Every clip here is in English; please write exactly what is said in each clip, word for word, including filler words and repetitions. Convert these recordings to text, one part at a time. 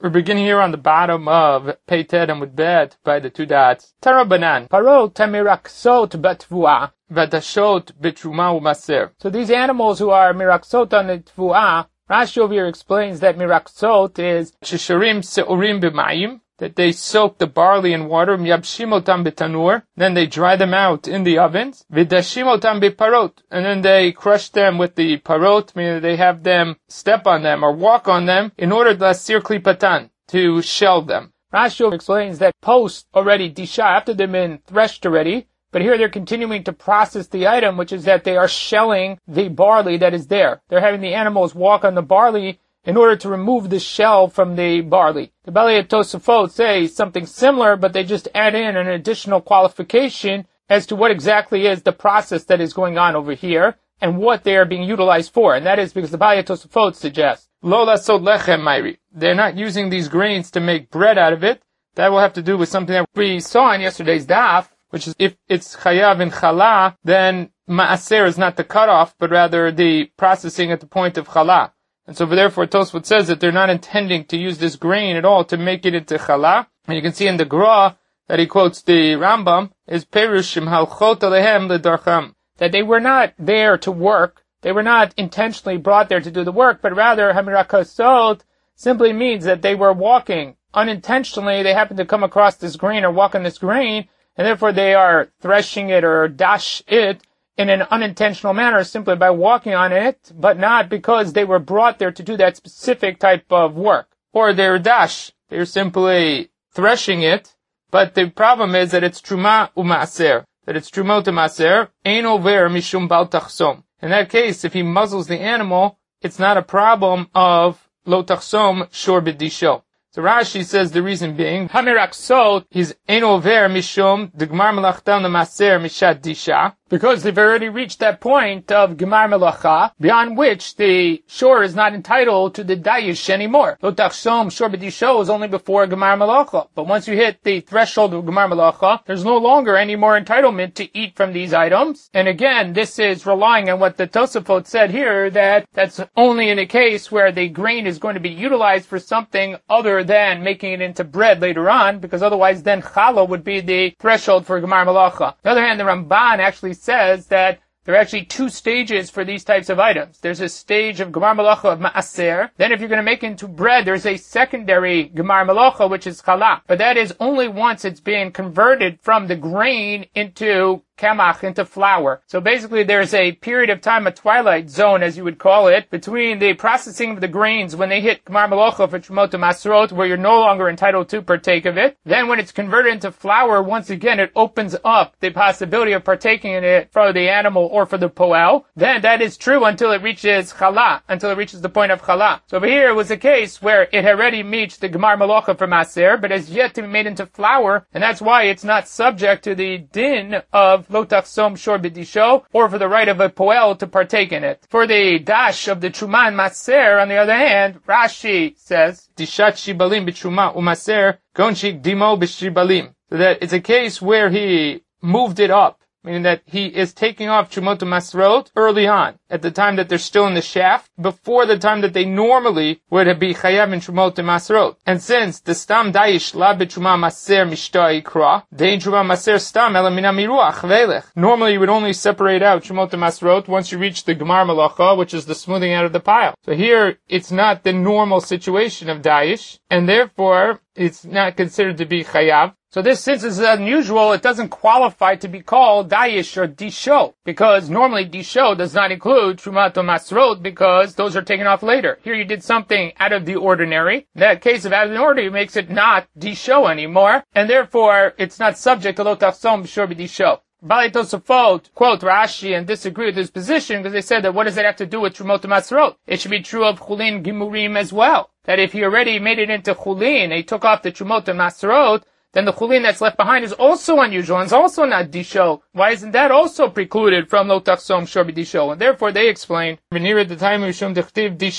We're beginning here on the bottom of Pei Ted and with Bet by the two dots. Tarabanan. Parot temiraksot betvua. Vedashot betruma umaser. So these animals who are miraksot on the tvua, Rashi over here explains that miraksot is shisharim seurim b'mayim, that they soak the barley in water, miyabshim otam betanur, then they dry them out in the ovens, vidashim otam beparot, and then they crush them with the parot, meaning they have them step on them or walk on them in order to lasir klipatan, to shell them. Rashi explains that post already disha, after they've been threshed already, but here they're continuing to process the item, which is that they are shelling the barley that is there. They're having the animals walk on the barley in order to remove the shell from the barley. The Balei Tosafot say something similar, but they just add in an additional qualification as to what exactly is the process that is going on over here and what they are being utilized for. And that is because the Balei Tosafot suggests, Lo lasod lechem mayri. They're not using these grains to make bread out of it. That will have to do with something that we saw in yesterday's daf, which is if it's chayav in chala, then ma'aser is not the cutoff, but rather the processing at the point of chala. And so therefore Tosfot says that they're not intending to use this grain at all to make it into challah. And you can see in the Gra that he quotes the Rambam is Perushim halchot alehem ledarcham, that they were not there to work, they were not intentionally brought there to do the work, but rather hamirakasot simply means that they were walking unintentionally. They happened to come across this grain or walk on this grain, and therefore they are threshing it or dash it in an unintentional manner simply by walking on it, but not because they were brought there to do that specific type of work. Or they're dash, they're simply threshing it, but the problem is that it's truma u'ma'aser, that it's truma u'ma'aser, ein over mishum bal tachsom. In that case, if he muzzles the animal, it's not a problem of lo tachsom shor b'disho. So Rashi says the reason being, Hamiraksot is ein over mishum d'gmar melachtam l'maser mishat disha, because they've already reached that point of gemar melacha, beyond which the shore is not entitled to the dayish anymore. Lo tachsom shor b'disho is only before gemar melacha, but once you hit the threshold of gemar melacha, there's no longer any more entitlement to eat from these items. And again, this is relying on what the Tosafot said here, that that's only in a case where the grain is going to be utilized for something other than making it into bread later on, because otherwise then challah would be the threshold for gemar melacha. On the other hand, the Ramban actually says that there are actually two stages for these types of items. There's a stage of gemar melacha of ma'aser. Then if you're going to make it into bread, there's a secondary gemar melacha, which is challah. But that is only once it's being converted from the grain into kamach, into flour. So basically there's a period of time, a twilight zone as you would call it, between the processing of the grains when they hit gemar melacha for trumot u'maserot, where you're no longer entitled to partake of it. Then when it's converted into flour, once again it opens up the possibility of partaking in it for the animal or for the poel. Then that is true until it reaches challah, until it reaches the point of challah. So over here it was a case where it had already reached the gemar melacha for maser, but has yet to be made into flour, and that's why it's not subject to the din of lo tachsom shor b'disho, or for the right of a poel to partake in it. For the dash of the truma and maser, on the other hand, Rashi says, dishat shibalim b'truma u'maser, gonshik dimo b'shibalim. So that it's a case where he moved it up, meaning that he is taking off trumot u'maserot early on, at the time that they're still in the shaft, before the time that they normally would be chayav in trumot u'maserot. And since the stam dayish la b'truma maser mishta ikra, dein truma maser stam ela mina miruach velech. Normally you would only separate out trumot u'maserot once you reach the gemar melacha, which is the smoothing out of the pile. So here it's not the normal situation of dayish, and therefore it's not considered to be chayav. So this, since it's unusual, it doesn't qualify to be called dayish or disho, because normally disho does not include trumat u'maserot, because those are taken off later. Here you did something out of the ordinary. In that case of out of the ordinary makes it not disho anymore, and therefore it's not subject to lo tachsom shor b'disho. Balei Tosafot quote Rashi and disagree with his position because they said that what does that have to do with trumot u'maserot? It should be true of chulin gimurim as well. That if he already made it into chulin, and he took off the trumot u'maserot, then the chulin that's left behind is also unusual and is also not disho. Why isn't that also precluded from lo tachsom shor b'disho? And therefore they explain, it's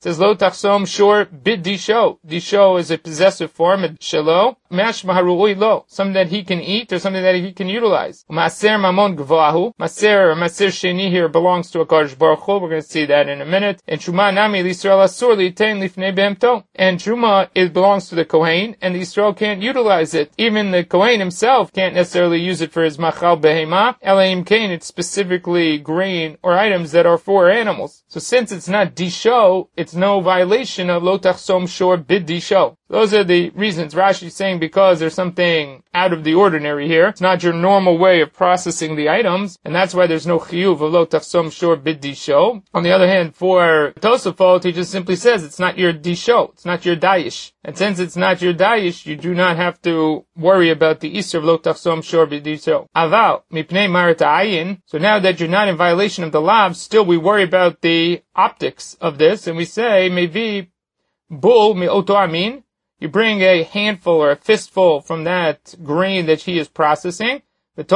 says lo tachsom shor bid disho. Disho is a possessive form, shelo. Mashma haru'ui lo, something that he can eat or something that he can utilize. Maser mamon gvahu. Maser or maser sheni here belongs to a Kadosh Baruch Hu. We're going to see that in a minute. And Truma nami l'Yisrael asur li'tein lifnei behemto. And Truma it belongs to the Kohen, and the Yisrael can't utilize it. Even the Kohen himself can't necessarily use it for his machal behema. Elaim kain, it's specifically grain or items that are for animals. So since it's not disho, it's no violation of lo tachsom shor bid disho. Those are the reasons. Rashi is saying because there's something out of the ordinary here. It's not your normal way of processing the items, and that's why there's no chiyuv of lo tachsom shor bid disho. On the other hand, for Tosafot, he just simply says it's not your disho, it's not your dayish. And since it's not your dayish, you do not have to worry about the isur of lo tachsom shor bid disho. Aval, mipnei marat ayin. So now that you're not in violation of the lav, still we worry about the optics of this, and we say, maybe bull mi oto amin. You bring a handful or a fistful from that grain that he is processing, and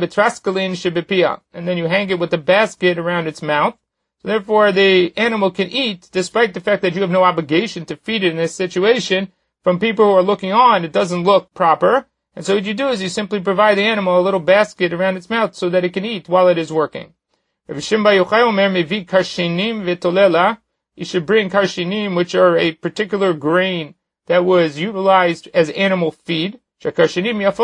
then you hang it with a basket around its mouth. So therefore, the animal can eat, despite the fact that you have no obligation to feed it in this situation. From people who are looking on, it doesn't look proper. And so what you do is you simply provide the animal a little basket around its mouth so that it can eat while it is working. You should bring karshinim, which are a particular grain that was utilized as animal feed, because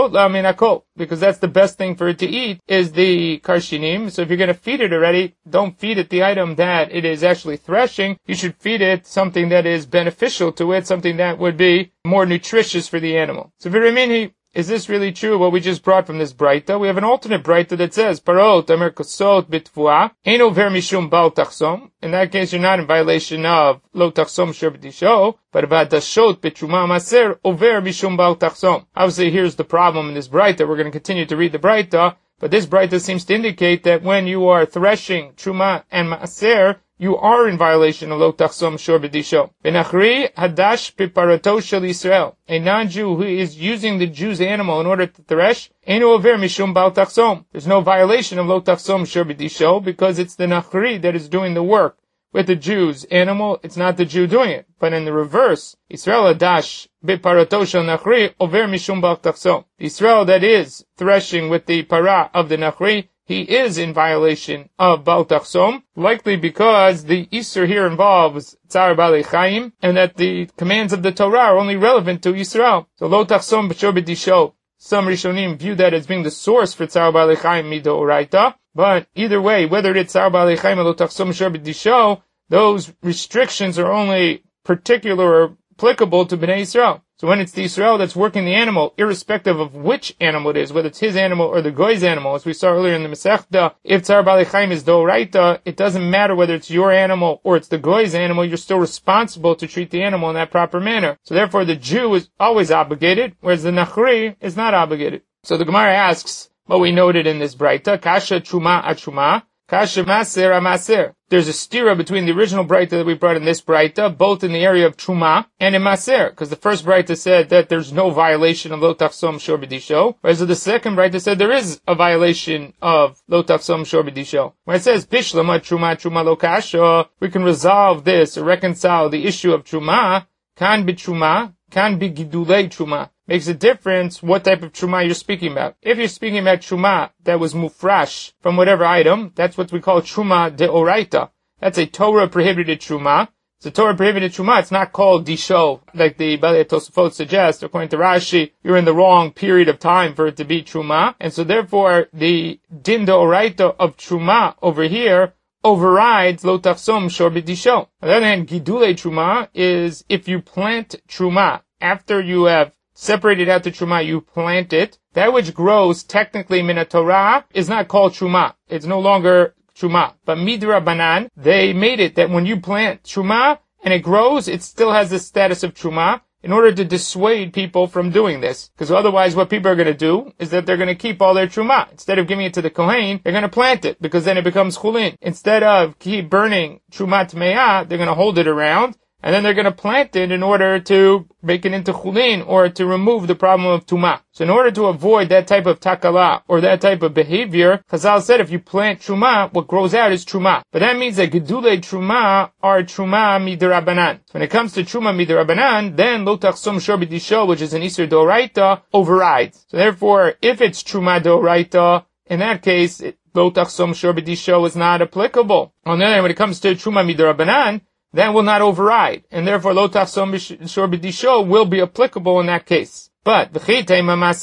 that's the best thing for it to eat, is the karshinim. So if you're going to feed it already, don't feed it the item that it is actually threshing. You should feed it something that is beneficial to it, something that would be more nutritious for the animal. So Viramini, is this really true, what we just brought from this Braita? We have an alternate Braita that says, Parot amer kosot bitvua, ein over mishum bal tachsom. In that case, you're not in violation of lo tachsom shor b'disho, but about dashot bitruma maser, over mishum bal tachsom. Obviously, here's the problem in this Braita. We're going to continue to read the Braita, but this Braita seems to indicate that when you are threshing truma and maser, you are in violation of lo tachsom shor b'disho. Benachri hadash biparato shel Yisrael. A non-Jew who is using the Jew's animal in order to thresh, einu over mishum bal tachsom. There's no violation of lo tachsom shor b'disho because it's the nachri that is doing the work. With the Jew's animal, it's not the Jew doing it. But in the reverse, Yisrael hadash biparato shel nachri over mishum bal tachsom. The Yisrael that is threshing with the para of the nachri, he is in violation of Bal Tachsom, likely because the Isur here involves Tzar Balei Chaim, and that the commands of the Torah are only relevant to Yisrael. So Lo Tachsom B'Shor B'Disho, some Rishonim view that as being the source for Tzar Balei Chaim Midoraita, but either way, whether it's Tzar Balei Chaim or Lo Tachsom B'Shor B'Disho, those restrictions are only particular or applicable to Bnei Yisrael. So when it's the Yisrael that's working the animal, irrespective of which animal it is, whether it's his animal or the Goy's animal, as we saw earlier in the Masechta, if Tzar Balei Chaim is Doraita, it doesn't matter whether it's your animal or it's the Goy's animal, you're still responsible to treat the animal in that proper manner. So therefore the Jew is always obligated, whereas the Nachri is not obligated. So the Gemara asks, what we noted in this Braita, Kasha Truma Achuma, Kasha Maser Amaser. There's a stira between the original Braita that we brought in this Braita, both in the area of Truma and in Maser, because the first Braita said that there's no violation of Lo Tachsom Shor B'Disho, whereas the second Braita said there is a violation of Lo Tachsom Shor B'Disho. When it says Bishlama Truma Truma Lo Kasha, we can resolve this or reconcile the issue of Truma, Kan B'Truma, Kan B'Gidulei Truma. Makes a difference what type of truma you're speaking about. If you're speaking about truma that was mufrash from whatever item, that's what we call truma deoraita. That's a Torah prohibited truma. It's a Torah prohibited truma. It's not called disho, like the Balei Tosafot suggests. According to Rashi, you're in the wrong period of time for it to be truma. And so therefore, the din deoraita of truma over here overrides lo tachsom shor b'disho. On the other hand, gidulei truma is if you plant truma after you have separated out the truma, you plant it. That which grows technically min Torah is not called truma. It's no longer truma. But midra banan, they made it that when you plant truma and it grows, it still has the status of truma in order to dissuade people from doing this. Because otherwise what people are going to do is that they're going to keep all their truma. Instead of giving it to the Kohen, they're going to plant it because then it becomes chulin. Instead of keep burning truma tmeah, they're going to hold it around and then they're going to plant it in order to make it into chulin, or to remove the problem of tumah. So in order to avoid that type of takala, or that type of behavior, Chazal said if you plant truma, what grows out is truma. But that means that gedulei truma are truma midirabanan. So when it comes to truma midirabanan, then lo tachsom shor b'disho, which is an isur doraita, overrides. So therefore, if it's truma doraita, in that case, lo tachsom shor b'disho is not applicable. On the other hand, when it comes to truma midirabanan, that will not override, and therefore lo tachsom shor b'disho will be applicable in that case. But if you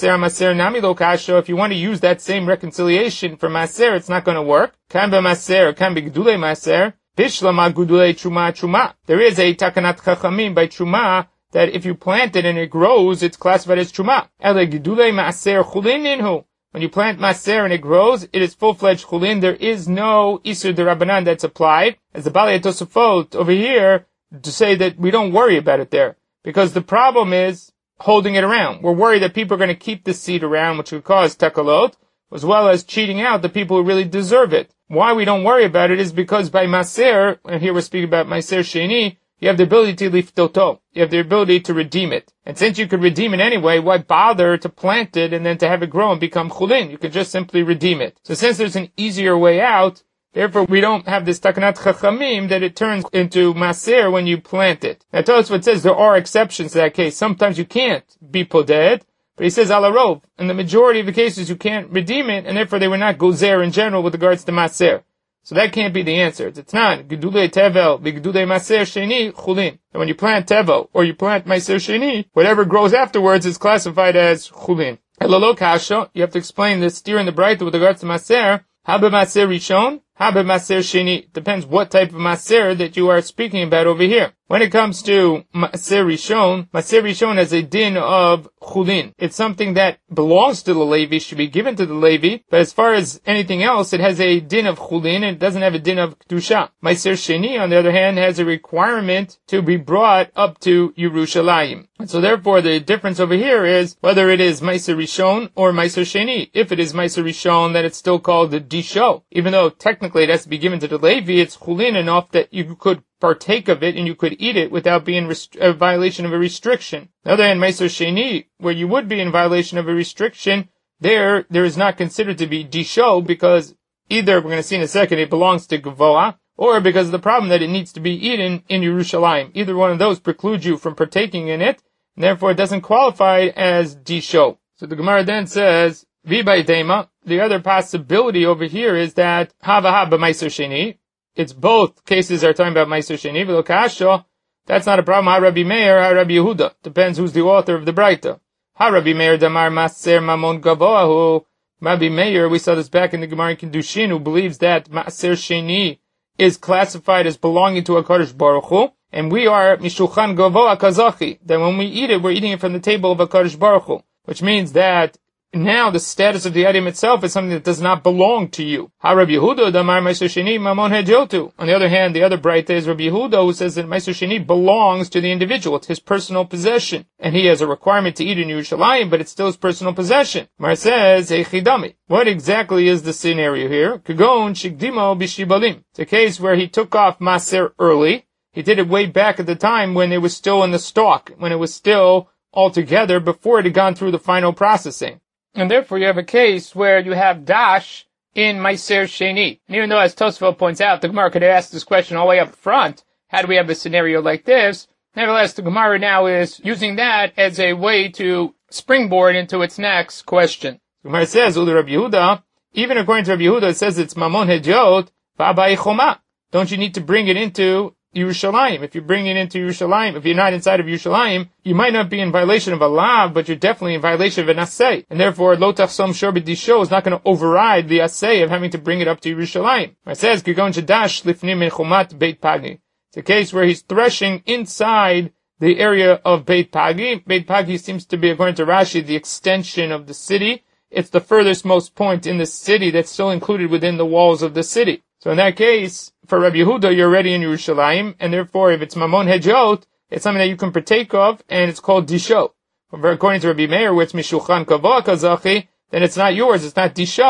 want to use that same reconciliation for maser, it's not going to work. Kan b'maser, kan b'gedulei maser, bishlama gudulei truma truma. There is a takanat chachamim by truma that if you plant it and it grows, it's classified as truma. Ele gudulei maser chulin inhu. When you plant maser and it grows, it is full-fledged chulin. There is no isur derabanan that's applied, as the Balei Tosafot over here to say that we don't worry about it there, because the problem is holding it around. We're worried that people are going to keep the seed around, which would cause takalot, as well as cheating out the people who really deserve it. Why we don't worry about it is because by maser, and here we're speaking about maser sheni, you have the ability to liftoto. You have the ability to redeem it. And since you could redeem it anyway, why bother to plant it and then to have it grow and become chulin? You could just simply redeem it. So since there's an easier way out, therefore we don't have this takanat chachamim that it turns into maser when you plant it. Now Tosfot says there are exceptions to that case. Sometimes you can't be poded, but he says alarov. In the majority of the cases you can't redeem it, and therefore they were not gozer in general with regards to maser. So that can't be the answer. It's not gedulei tevel, gedulei maser sheni chulin. And when you plant tevel or you plant maser sheni, whatever grows afterwards is classified as chulin. Elolo kasha, you have to explain this steer in the bright with regards to maser. Habe maser rishon, habe maser sheni. Depends what type of maser that you are speaking about over here. When it comes to maser rishon, maser rishon has a din of chulin. It's something that belongs to the Levi, should be given to the Levi, but as far as anything else, it has a din of chulin, and it doesn't have a din of kedusha. Maser sheni, on the other hand, has a requirement to be brought up to Yerushalayim. And so therefore, the difference over here is whether it is maser rishon or maser sheni. If it is maser rishon, then it's still called the disho. Even though technically it has to be given to the Levi, it's chulin enough that you could partake of it and you could eat it without being rest- a violation of a restriction. On the other hand, Meiser Sheni, where you would be in violation of a restriction, there, there is not considered to be disho, because either, we're going to see in a second, it belongs to Gavoa, or because of the problem that it needs to be eaten in Yerushalayim. Either one of those precludes you from partaking in it, and therefore it doesn't qualify as disho. So the Gemara then says, V'bay Dema, the other possibility over here is that Hava Haba Meiser Sheni, it's both cases are talking about Meiser Sheni, V'lo Kasha, that's not a problem. Ha Rabbi Meir, Ha Rabbi Yehuda. Depends who's the author of the Braita. Ha Rabbi Meir Damar Maser Mamon Gavoahu. Rabbi Meir, we saw this back in the Gemara in Kiddushin, who believes that Maser Sheni is classified as belonging to HaKadosh Baruch Hu, and we are Mishulchan Gavoa Kazachi. That when we eat it, we're eating it from the table of HaKadosh Baruch Hu, which means that now the status of the item itself is something that does not belong to you. Ha Rabbi Yehuda Damar Meiser Sheni Mamon Hejotu. On the other hand, the other Braita is Rabbi Yehuda, who says that Meiser Sheni belongs to the individual. It's his personal possession. And he has a requirement to eat in Yerushalayim, but it's still his personal possession. Mar says, Eichidami. What exactly is the scenario here? Kagon Shigdimo Bishibalim. It's a case where he took off Maser early. He did it way back at the time when it was still in the stalk, when it was still all together before it had gone through the final processing. And therefore you have a case where you have dash in Meiser Sheni. And even though, as Tosfot points out, the Gemara could have asked this question all the way up front, how do we have a scenario like this? Nevertheless, the Gemara now is using that as a way to springboard into its next question. The Gemara says, Uli Rabbi Yehuda, even according to Rabbi Yehuda, it says it's Mamon Hejot, V'abai Choma. Don't you need to bring it into Yerushalayim? If you bring it into Yerushalayim, if you're not inside of Yerushalayim, you might not be in violation of a lav, but you're definitely in violation of an asay. And therefore, lo tachsom shor b'disho is not going to override the asay of having to bring it up to Yerushalayim. It says, Kigon shadash lifnim min chomat Beit Pagi. It's a case where he's threshing inside the area of Beit Pagi. Beit Pagi seems to be, according to Rashi, the extension of the city. It's the furthest most point in the city that's still included within the walls of the city. So in that case, for Rabbi Yehuda, you're already in Yerushalayim, and therefore, if it's Mamon Hejot, it's something that you can partake of, and it's called Disho. But according to Rabbi Meir, where it's Mishulchan Kavoa Kazachi, then it's not yours, it's not Disho,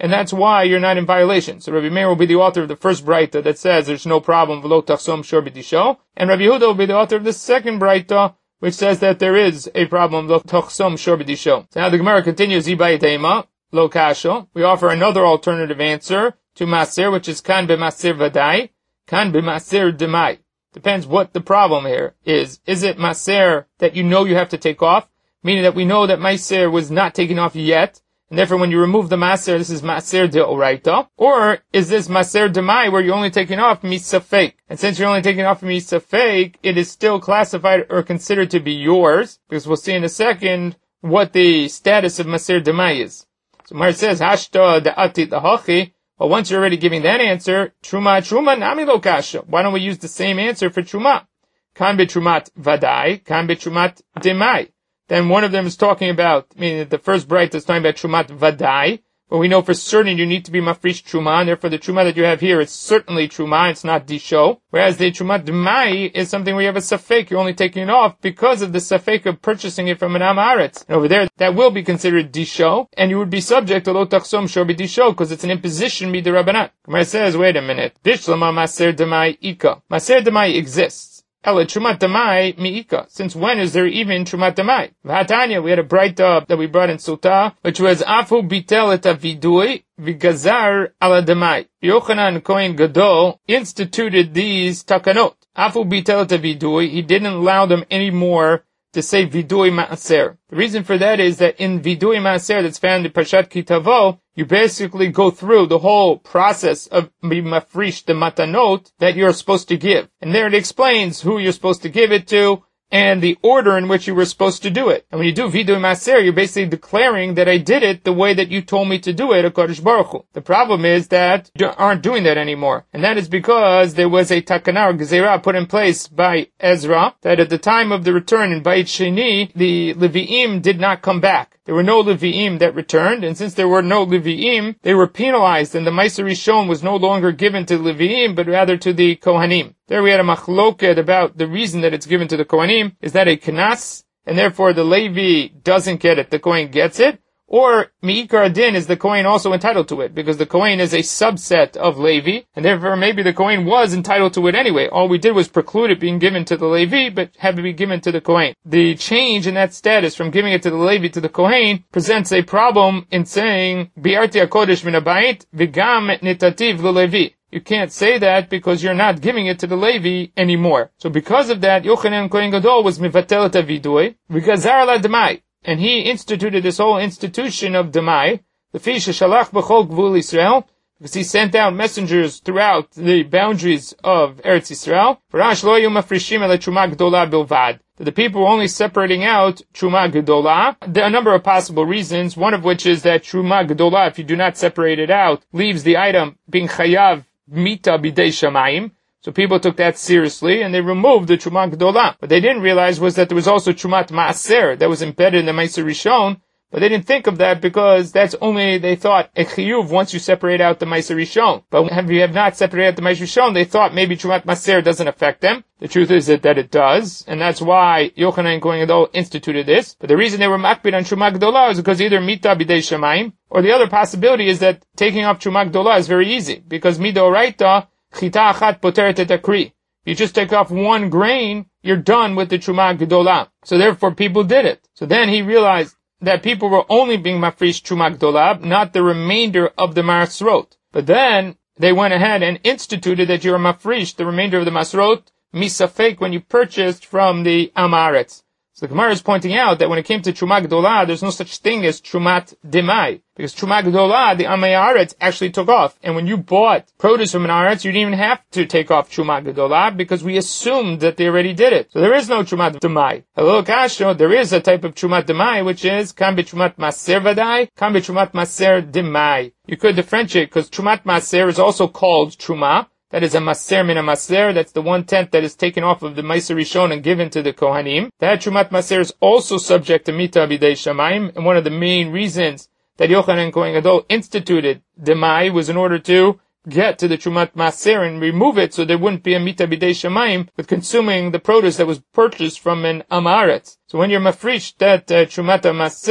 and that's why you're not in violation. So Rabbi Meir will be the author of the first Braita that says there's no problem, v'lo tachsom shor b'disho, and Rabbi Yehuda will be the author of the second Braita, which says that there is a problem, v'lo tachsom shor b'disho. So now the Gemara continues, Ibai Teima, lo kasho. We offer another alternative answer to Maser, which is kan b'Maser vadai, kan b'Maser demai. Depends what the problem here is. Is it Maser that you know you have to take off? Meaning that we know that Maser was not taken off yet, and therefore when you remove the Maser, this is Maser de Oraita. Or is this Maser demai where you're only taking off Misafek? And since you're only taking off Misafek, it is still classified or considered to be yours, because we'll see in a second what the status of Maser demai is. So Mar says, Hashta da'ati tahachi. Well, once you're already giving that answer, Truma, Truma, Nami lo kasha. Why don't we use the same answer for Truma? Kan betrumat vadai, kan betrumat demai. Then one of them is talking about, I mean, the first bright is talking about Trumat Vadai, but we know for certain you need to be Mafrish Truma, and therefore the Truma that you have here is certainly Truma, it's not Disho. Whereas the Trumat Demai is something where you have a Safek, you're only taking it off because of the Safek of purchasing it from an Amaretz. And over there, that will be considered Disho, and you would be subject to Lo Tachsom Shor B'Disho, because it's an imposition B'Dirabanan. Gemara says, wait a minute, Bishlama Maser Demai Ika. Maser Demai exists. Ela Trumat Demai mi'ika. Since when is there even Trumat Demai? V'hatanya, we had a bright up that we brought in Sota, which was Afu bitel et avidui v'gazar ala Demai. Yochanan Kohen Gadol instituted these takanot. Afu bitel et avidui, he didn't allow them anymore to say vidui ma'aser. The reason for that is that in vidui ma'aser that's found in Parshat Kitavo, you basically go through the whole process of mafrish the matanot that you're supposed to give. And there it explains who you're supposed to give it to and the order in which you were supposed to do it. And when you do vidui maser, you're basically declaring that I did it the way that you told me to do it, HaKadosh Baruch Hu. The problem is that you aren't doing that anymore. And that is because there was a takana or gezerah put in place by Ezra that at the time of the return in Beit Sheni, the Levi'im did not come back. There were no Levi'im that returned, and since there were no Levi'im, they were penalized, and the Meiser Rishon was no longer given to Levi'im, but rather to the Kohanim. There we had a machloket about the reason that it's given to the Kohanim. Is that a Knas, and therefore the Levi doesn't get it, the Kohen gets it? Or Mi'ikar Adin, is the Kohen also entitled to it? Because the Kohen is a subset of Levi, and therefore maybe the Kohen was entitled to it anyway. All we did was preclude it being given to the Levi, but have it be given to the Kohen. The change in that status from giving it to the Levi to the Kohen presents a problem in saying, Bi'arti HaKodesh min habayit, v'gam nitativ l'Levi. You can't say that because you're not giving it to the Levi anymore. So because of that, Yochanan Kohen Gadol was mivatel et avidui, v'gazar la demai. And he instituted this whole institution of Demai, the fish shalach b'chol gvul Israel, because he sent out messengers throughout the boundaries of Eretz Yisrael. V'rash lo yom mafrishim ele truma gdola bilvad. The people were only separating out truma gdola. There are a number of possible reasons, one of which is that truma gdola, if you do not separate it out, leaves the item being chayav mita bidei shamayim. So people took that seriously, and they removed the Truma Gdola. What they didn't realize was that there was also Trumat Maaser that was embedded in the Meiser Rishon, but they didn't think of that because that's only, they thought, a chiyuv once you separate out the Meiser Rishon. But if you have not separated out the Meiser Rishon, they thought maybe Trumat Maaser doesn't affect them. The truth is that, that it does, and that's why Yochanan Kohen Gadol instituted this. But the reason they were makbid on Truma Gdola is because either Mita Bidei Shamayim, or the other possibility is that taking off Truma Gdola is very easy, because Midoraita, Chita achat poteret et akri. You just take off one grain, you're done with the Truma Gdola. So therefore people did it. So then he realized that people were only being mafrish Truma Gdola, not the remainder of the Masrot. But then they went ahead and instituted that you're mafrish the remainder of the Masrot, misafek, when you purchased from the Amaretz. So the Gemara is pointing out that when it came to Truma Gdola, there's no such thing as Trumat Demai. Because Truma Gdola, the Amei Aretz actually took off. And when you bought produce from an Aretz, you didn't even have to take off Truma Gdola because we assumed that they already did it. So there is no Trumat Demai. Hello, Kasho, there is a type of Trumat Demai, which is Kan B'Trumat Maser Vadai, Kan B'Trumat Maser Demai. You could differentiate because Trumat Maser is also called Truma. That is a maser min a maser. That's the one-tenth that is taken off of the Meiser Rishon and given to the Kohanim. That Trumat Maser is also subject to Mita Bidei Shamayim. And one of the main reasons that Yochanan Kohen Gadol instituted Demai was in order to get to the Trumat Maser and remove it so there wouldn't be a Mita Bidei Shamayim with consuming the produce that was purchased from an Amaretz. So when you're mafrish that uh, Trumat Maser,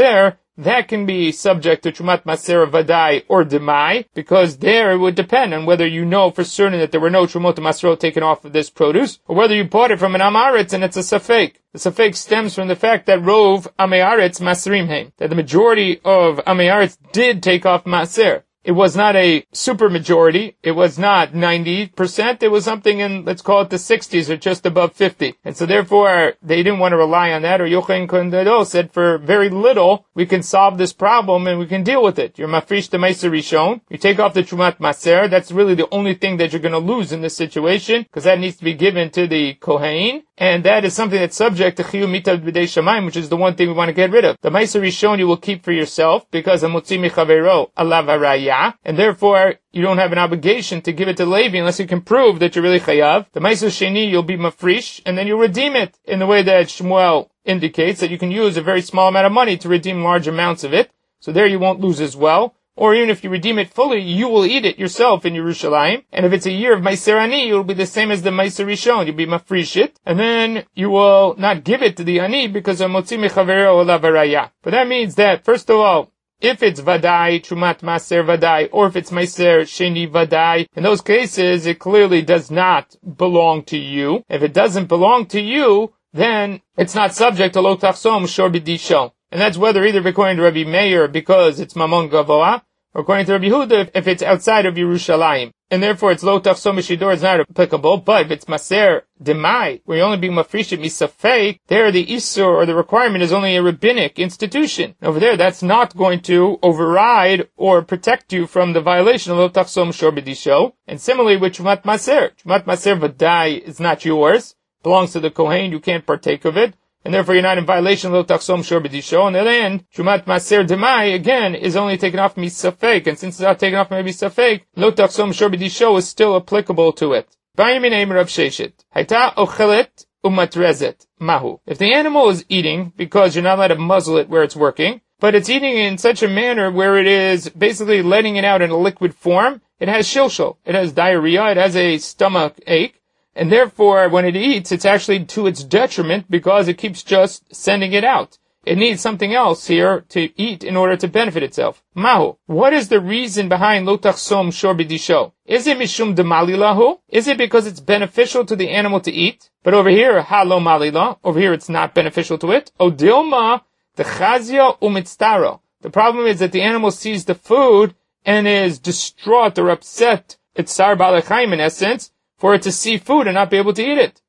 that can be subject to Trumat Maser Vadai or Demai, because there it would depend on whether you know for certain that there were no Trumot Masrot taken off of this produce, or whether you bought it from an Amaretz and it's a Safek. The Safek stems from the fact that Rov Amearetz Masrim Heim, that the majority of Amearetz did take off Maser. It was not a super majority. It was not ninety percent. It was something in, let's call it the sixties or just above fifty. And so therefore, they didn't want to rely on that. Or Yochanan Kondado said for very little, we can solve this problem and we can deal with it. You're mafrish the Meiser Rishon. You take off the Trumat Maser. That's really the only thing that you're going to lose in this situation, because that needs to be given to the Kohen. And that is something that's subject to Chiyuv Mitav B'dei Shamayim, which is the one thing we want to get rid of. The Meiser Rishon you will keep for yourself, because Amotzi Michavero Alav Haraya, and therefore you don't have an obligation to give it to Levi unless you can prove that you're really chayav. The Meiser Sheni you'll be mafrish, and then you'll redeem it in the way that Shmuel indicates, that you can use a very small amount of money to redeem large amounts of it. So there you won't lose as well. Or even if you redeem it fully, you will eat it yourself in Yerushalayim. And if it's a year of Meiser Ani, it will be the same as the Meiser Rishon. You'll be mafrish it, and then you will not give it to the Ani because of Motzi Mechavero Olav Haraya. But that means that, first of all, if it's Vadai, Trumat Maser Vadai, or if it's Meiser Sheni Vadai, in those cases, it clearly does not belong to you. If it doesn't belong to you, then it's not subject to Lo Tachsom Shor B'disho. And that's whether either according to Rabbi Meir because it's Mamon Gavoa, or according to Rabbi Yehuda if it's outside of Yerushalayim. And therefore it's Lo Tachsom B'shidor is not applicable, but if it's Maser Demai, where you only be Mafrishit Misafek, there the Isur or the requirement is only a rabbinic institution. Over there that's not going to override or protect you from the violation of Lo Tachsom Shor B'disho. And similarly with Trumat Maser. Trumat Maser Vadai is not yours, belongs to the Kohen, you can't partake of it. And therefore you're not in violation of Lo Tachsom Shor B'disho. On the other end, Trumat Maser Demai, again, is only taken off Misafek. And since it's not taken off Misafek, Lo Tachsom Shor B'disho is still applicable to it. Bayimin Rav Sheshet. Haita ochelet umatrezet. Mahu. If the animal is eating, because you're not allowed to muzzle it where it's working, but it's eating in such a manner where it is basically letting it out in a liquid form, it has shilshal. It has diarrhea, it has a stomach ache. And therefore, when it eats, it's actually to its detriment because it keeps just sending it out. It needs something else here to eat in order to benefit itself. Mahu. What is the reason behind Lo Tachsom Shor B'disho? Is it Mishum Demali Lahu? Is it because it's beneficial to the animal to eat? But over here, Ha Lo Malila. Over here, it's not beneficial to it. O Dilma, the Chazia Umitztaro. The problem is that the animal sees the food and is distraught or upset. It's Sar Balechayim in essence, for it to see food and not be able to eat it.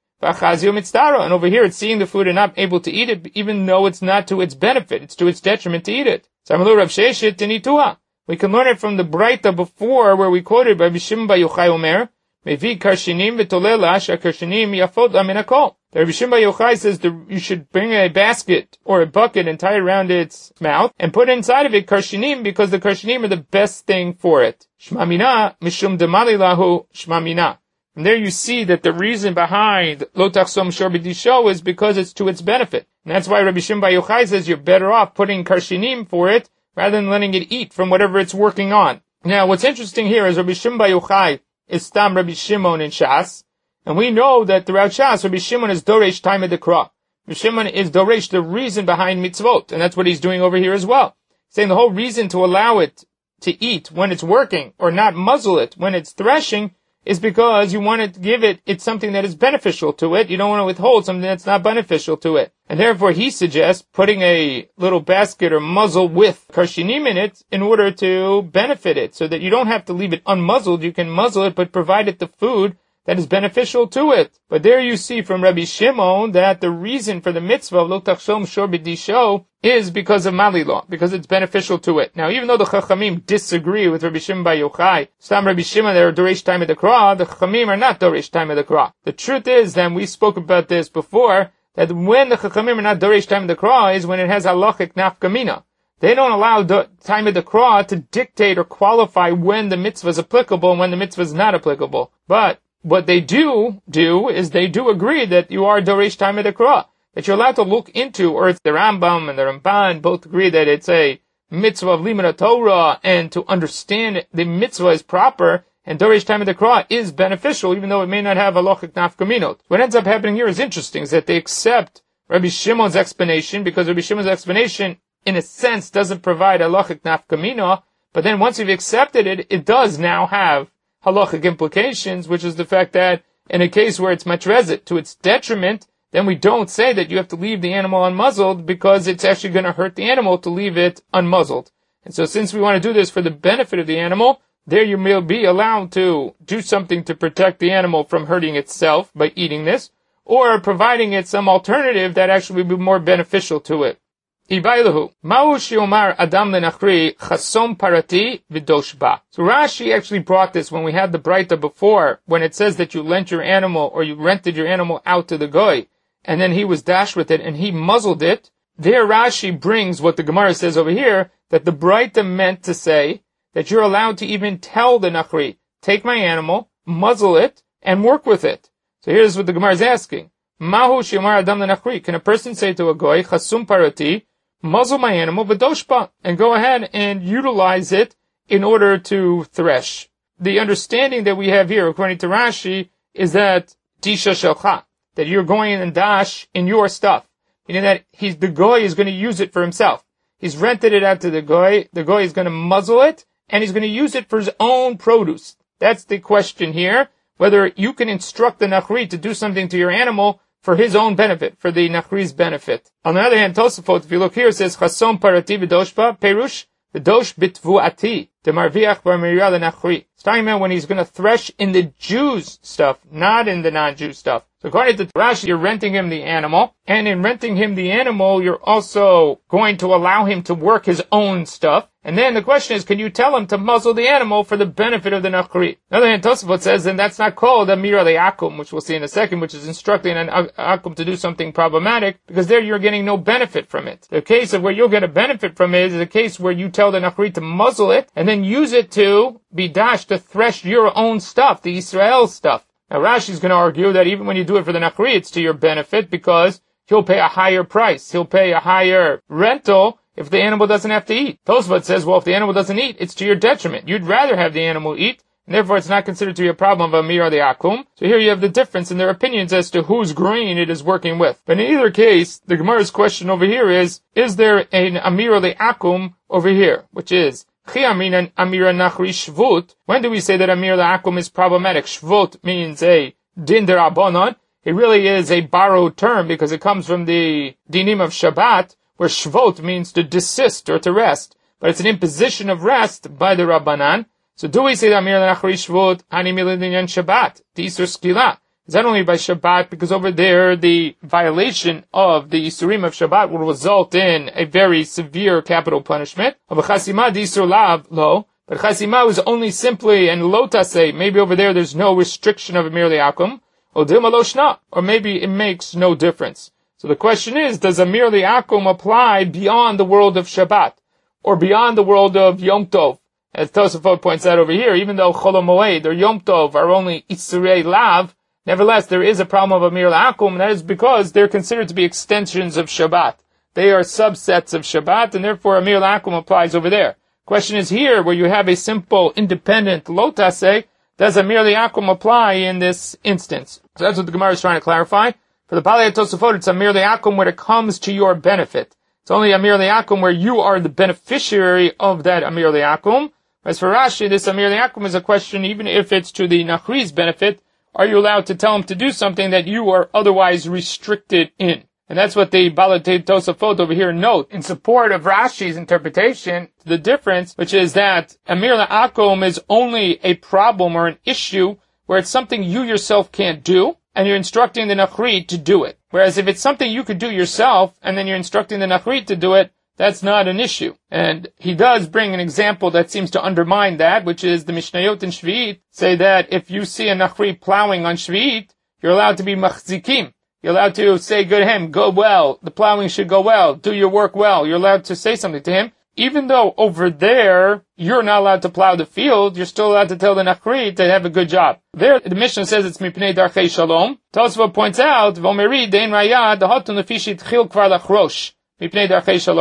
And over here it's seeing the food and not able to eat it, even though it's not to its benefit, it's to its detriment to eat it. We can learn it from the Braita before, where we quoted by Bishim Bar Yochai Omer, Mevi Karshinim v'tolela shakarshinim yafot aminakol. The Rabbi Shimon Bar Yochai says that you should bring a basket or a bucket and tie it around its mouth and put inside of it karshinim, because the karshinim are the best thing for it. Shmamina mishum demali lahu shmamina. And there you see that the reason behind Lo Tachsom Shor B'disho is because it's to its benefit. And that's why Rabbi Shimon Bar Yochai says you're better off putting karshinim for it rather than letting it eat from whatever it's working on. Now, what's interesting here is Rabbi Shimon Bar Yochai is Stam Rabbi Shimon in Shas, and we know that throughout Shas, Rabbi Shimon is Doresh Time of the Kra. Rabbi Shimon is Doresh the reason behind mitzvot, and that's what he's doing over here as well. Saying the whole reason to allow it to eat when it's working, or not muzzle it when it's threshing, is because you want to give it, it's something that is beneficial to it. You don't want to withhold something that's not beneficial to it. And therefore he suggests putting a little basket or muzzle with karshinim in it in order to benefit it, so that you don't have to leave it unmuzzled. You can muzzle it, but provide it the food that is beneficial to it. But there you see from Rabbi Shimon that the reason for the mitzvah of Lo Tachsom Shor B'disho is because of Malila, because it's beneficial to it. Now, even though the Chachamim disagree with Rabbi Shimon Bar Yochai, Stam Rabbi Shimon, they are Doresh Time of the Kra, the Chachamim are not Doresh Time of the Kra. The truth is, then we spoke about this before, that when the Chachamim are not Doresh Time of the Kra is when it has halachic nafkamina. They don't allow the time of the Kra to dictate or qualify when the mitzvah is applicable and when the mitzvah is not applicable. But what they do do is they do agree that you are Doresh Time of the Kra, that you're allowed to look into, or it's the Rambam and the Ramban both agree that it's a mitzvah of Limud Torah, and to understand the mitzvah is proper, and Doresh Time of the Kra is beneficial, even though it may not have halachic nafkaminot. What ends up happening here is interesting, is that they accept Rabbi Shimon's explanation, because Rabbi Shimon's explanation in a sense, doesn't provide halachic nafkamina, but then once you've accepted it, it does now have halachic implications, which is the fact that in a case where it's matrezet to its detriment, then we don't say that you have to leave the animal unmuzzled because it's actually going to hurt the animal to leave it unmuzzled. And so since we want to do this for the benefit of the animal, there you may be allowed to do something to protect the animal from hurting itself by eating this, or providing it some alternative that actually would be more beneficial to it. Ibailahu, Ma'u shiomar adam lenachri chasom parati v'doshba. So Rashi actually brought this when we had the Braita before, when it says that you lent your animal, or you rented your animal out to the goy, and then he was dashed with it, and he muzzled it. There Rashi brings what the Gemara says over here, that the Braita meant to say that you're allowed to even tell the nachri, take my animal, muzzle it, and work with it. So here's what the Gemara is asking. Mahu shiomar adam lenachri. Can a person say to a goy, chasum parati, muzzle my animal, v'doshba, and go ahead and utilize it in order to thresh? The understanding that we have here, according to Rashi, is that disha shelcha, that you're going and dash in your stuff, meaning that he's, the goy is going to use it for himself. He's rented it out to the goy, the goy is going to muzzle it, and he's going to use it for his own produce. That's the question here, whether you can instruct the nachri to do something to your animal for his own benefit, for the nachri's benefit. On the other hand, Tosafot, if you look here, it says, Chasom parati v'doshba, perush, v'dosh bitvuati, demarviach b'mirya l'nachri. It's talking about when he's going to thresh in the Jews' stuff, not in the non-Jew stuff. So according to Rashi, you're renting him the animal, and in renting him the animal, you're also going to allow him to work his own stuff. And then the question is, can you tell him to muzzle the animal for the benefit of the nachri? On the other hand, Tosafot says, then that's not called amira le'akum, which we'll see in a second, which is instructing an akum to do something problematic, because there you're getting no benefit from it. The case of where you'll get a benefit from it is a case where you tell the nachri to muzzle it, and then use it to be dashed to thresh your own stuff, the Israel stuff. Now Rashi's going to argue that even when you do it for the nachri, it's to your benefit, because he'll pay a higher price, he'll pay a higher rental, if the animal doesn't have to eat. Tosfot says, well, if the animal doesn't eat, it's to your detriment. You'd rather have the animal eat, and therefore it's not considered to be a problem of amir le'akum. So here you have the difference in their opinions as to whose grain it is working with. But in either case, the Gemara's question over here is, is there an amir le'akum over here? Which is, chi amir nachri shvut. When do we say that amir le'akum is problematic? Shvut means a din derabanan. It really is a borrowed term because it comes from the dinim of Shabbat, where shvot means to desist or to rest, but it's an imposition of rest by the Rabbanan. So do we say that amir l'nachri shvot hani milinyan Shabbat, the Isur skila? Is that only by Shabbat? Because over there the violation of the Isurim of Shabbat will result in a very severe capital punishment. Of a chasima di Isur lav lo, but chasima is only simply and lotase. Maybe over there there's no restriction of amir le'akum, or dilma lo shna, or maybe it makes no difference. So the question is, does amir le'akum apply beyond the world of Shabbat, or beyond the world of Yom Tov? As Tosafot points out over here, even though Chol HaMoed or Yom Tov are only Isurei Lav, nevertheless there is a problem of amir le'akum, and that is because they're considered to be extensions of Shabbat. They are subsets of Shabbat, and therefore amir le'akum applies over there. Question is here, where you have a simple, independent lotase, does amir le'akum apply in this instance? So that's what the Gemara is trying to clarify. For the Balei Tosafot, it's amir le'akum when it comes to your benefit. It's only amir le'akum where you are the beneficiary of that amir le'akum. As for Rashi, this amir le'akum is a question, even if it's to the nachri's benefit, are you allowed to tell him to do something that you are otherwise restricted in? And that's what the Balei Tosafot over here note in support of Rashi's interpretation, the difference, which is that amir le'akum is only a problem or an issue where it's something you yourself can't do, and you're instructing the nachri to do it. Whereas if it's something you could do yourself, and then you're instructing the nachri to do it, that's not an issue. And he does bring an example that seems to undermine that, which is the Mishnayot in Shvi'it say that if you see a nachri plowing on Shvi'it, you're allowed to be machzikim. You're allowed to say, good him, go well, the plowing should go well, do your work well. You're allowed to say something to him. Even though over there, you're not allowed to plow the field, you're still allowed to tell the nachri to have a good job. There, the Mishnah says it's mipnei darchei shalom. Tosfot points out, v'omeri dein raya dehotun lefishit chil kvar lachrosh, mipnei darchei shalom.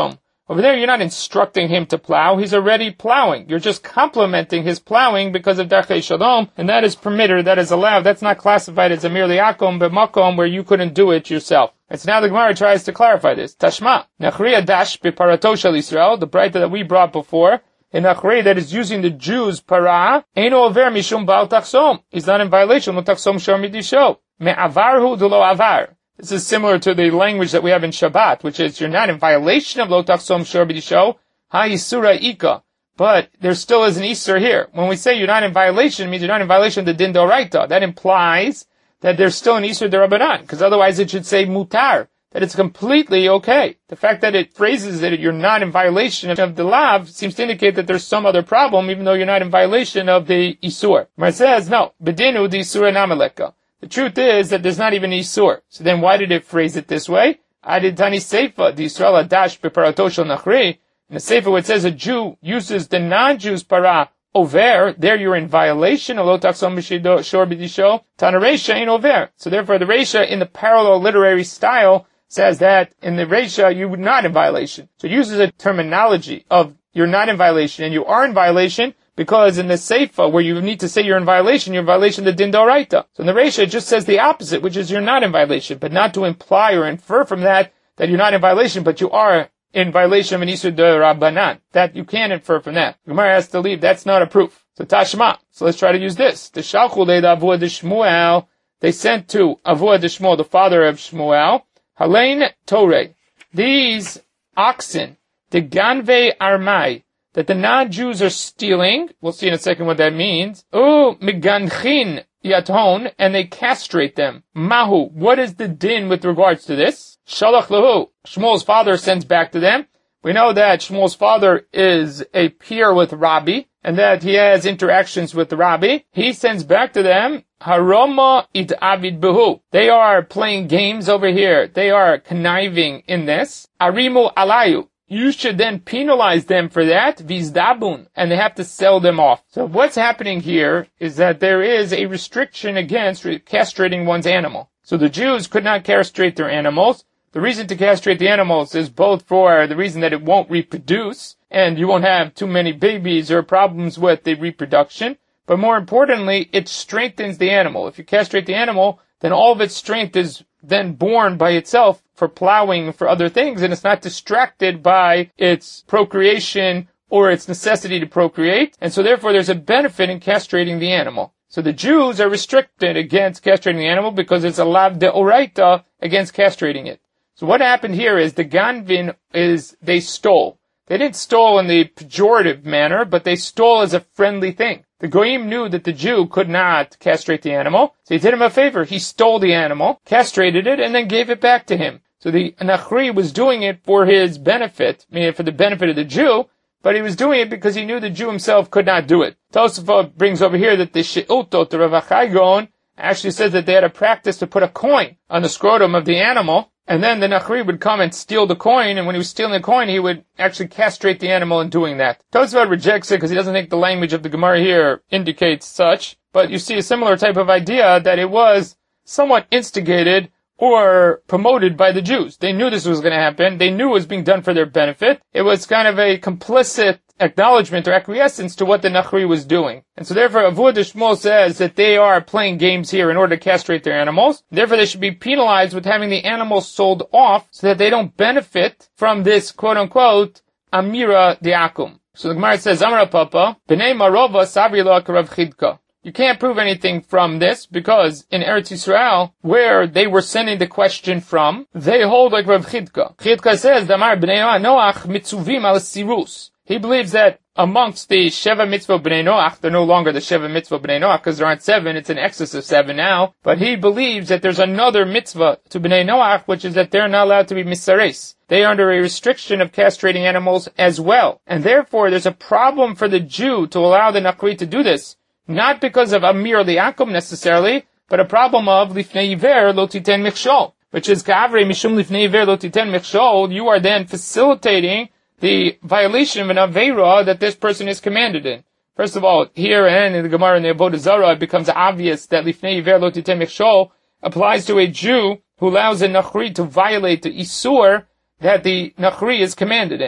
Over there, you're not instructing him to plow. He's already plowing. You're just complementing his plowing because of Darchei Shalom, and that is permitted, that is allowed. That's not classified as a merely akom, but makom where you couldn't do it yourself. And so now the Gemara tries to clarify this. Tashma, Nachriya dash biparato shel Yisrael, the brayta that we brought before, in Nachriya that is using the Jews' para, eino over mishum bal tachsom. He's not in violation of tachsom shor midisho. Me'avarhu dulo avar. This is similar to the language that we have in Shabbat, which is you're not in violation of lo tachsom shor b'disho, ha yisura ika. But there still is an Isur here. When we say you're not in violation, it means you're not in violation of the din d'oraita. That implies that there's still an Isur d'Rabbanan, because otherwise it should say mutar, that it's completely okay. The fact that it phrases that you're not in violation of the lav seems to indicate that there's some other problem, even though you're not in violation of the Isur. Where it says, no, bedinu di Isura namaleka. The truth is that there's not even Isur. So then why did it phrase it this way? Adid tani seifa, di Yisrael adash beparato shel nachri. In the seifa where it says a Jew uses the non-Jew's para over, there you're in violation of lo tachsom shor b'disho. Tana reisha ain't over. So therefore the reisha in the parallel literary style says that in the reisha you would not in violation. So it uses a terminology of you're not in violation and you are in violation, because in the Seifa, where you need to say you're in violation, you're in violation of the Din D'Oraita. So in the Reisha, it just says the opposite, which is you're not in violation, but not to imply or infer from that that you're not in violation, but you are in violation of an Isur D'Rabbanan. That you can infer from that. Gemara has to leave. That's not a proof. So Tashma. So let's try to use this. The Shalchu Leida Avua de Shmuel. They sent to Avua de Shmuel, the father of Shmuel, Halein Toreh. These oxen, the Ganve Armai, that the non-Jews are stealing. We'll see in a second what that means. Oh, miganchin yaton, and they castrate them. Mahu, what is the din with regards to this? Shalach lahu, Shmuel's father sends back to them. We know that Shmuel's father is a peer with Rabbi, and that he has interactions with Rabbi. He sends back to them, Haroma it avid behu. They are playing games over here. They are conniving in this. Arimu alayu. You should then penalize them for that, vizdabun, and they have to sell them off. So what's happening here is that there is a restriction against castrating one's animal. So the Jews could not castrate their animals. The reason to castrate the animals is both for the reason that it won't reproduce, and you won't have too many babies or problems with the reproduction, but more importantly, it strengthens the animal. If you castrate the animal, then all of its strength is then born by itself for plowing, for other things, and it's not distracted by its procreation or its necessity to procreate, and so therefore there's a benefit in castrating the animal. So the Jews are restricted against castrating the animal because it's a lav deoraita against castrating it. So what happened here is the ganvin is, they stole. They didn't stole in the pejorative manner, but they stole as a friendly thing. The Goyim knew that the Jew could not castrate the animal, so he did him a favor. He stole the animal, castrated it, and then gave it back to him. So the Nachri was doing it for his benefit, meaning for the benefit of the Jew, but he was doing it because he knew the Jew himself could not do it. Tosafot brings over here that the She'utot, the Rav Achai Gaon, actually says that they had a practice to put a coin on the scrotum of the animal, and then the Nachri would come and steal the coin, and when he was stealing the coin, he would actually castrate the animal in doing that. Tosafot rejects it because he doesn't think the language of the Gemara here indicates such, but you see a similar type of idea that it was somewhat instigated or promoted by the Jews. They knew this was going to happen. They knew it was being done for their benefit. It was kind of a complicit acknowledgement or acquiescence to what the Nachri was doing. And so therefore, Avua de Shmuel says that they are playing games here in order to castrate their animals. Therefore, they should be penalized with having the animals sold off so that they don't benefit from this quote-unquote Amira Diakum. So the Gemara says, Amra Papa, B'nei Marova Savri Lo Karav Chidka. You can't prove anything from this because in Eretz Yisrael, where they were sending the question from, they hold like Rav Chidka. Chidka says, Damar B'nei Noach mitzuvim al sirus. He believes that amongst the Sheva Mitzvah B'nei Noach, they're no longer the Sheva Mitzvah B'nei Noach because there aren't seven, it's an excess of seven now, but he believes that there's another mitzvah to B'nei Noach, which is that they're not allowed to be misares. They are under a restriction of castrating animals as well. And therefore, there's a problem for the Jew to allow the Nachri to do this. Not because of Amir Liakum necessarily, but a problem of Lifnei Iver Lo Titen Michshol, which is Ka'avrei Mishum Lifnei Iver Lo Titen Michshol. You are then facilitating the violation of an Aveira that this person is commanded in. First of all, here and in the Gemara and the Avodah Zarah, it becomes obvious that Lifnei Iver Lo Titen Michshol applies to a Jew who allows a Nachri to violate the Isur that the Nachri is commanded in.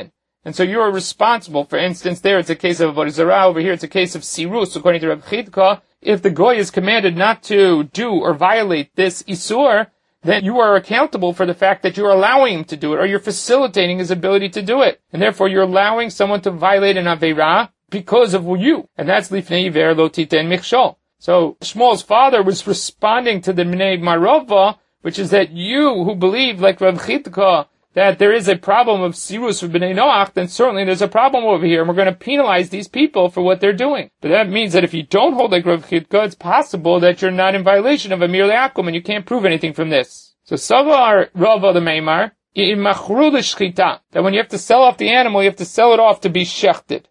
And so you're responsible. For instance, there it's a case of avodah zarah. Over here it's a case of sirus, according to Reb Chidka. If the goy is commanded not to do or violate this isur, then you are accountable for the fact that you're allowing him to do it, or you're facilitating his ability to do it. And therefore you're allowing someone to violate an aveirah because of you. And that's lifnei iver lo titen michshol. So Shmuel's father was responding to the Bnei Marova, which is that you who believe, like Rav Chidka, that there is a problem of sirus for Bnei Noach, then certainly there's a problem over here, and we're going to penalize these people for what they're doing. But that means that if you don't hold like Rav Chidka, it's possible that you're not in violation of Amir Le'akum, and you can't prove anything from this. So Savar Rava the Meimar, that when you have to sell off the animal, you have to sell it off to be shechted.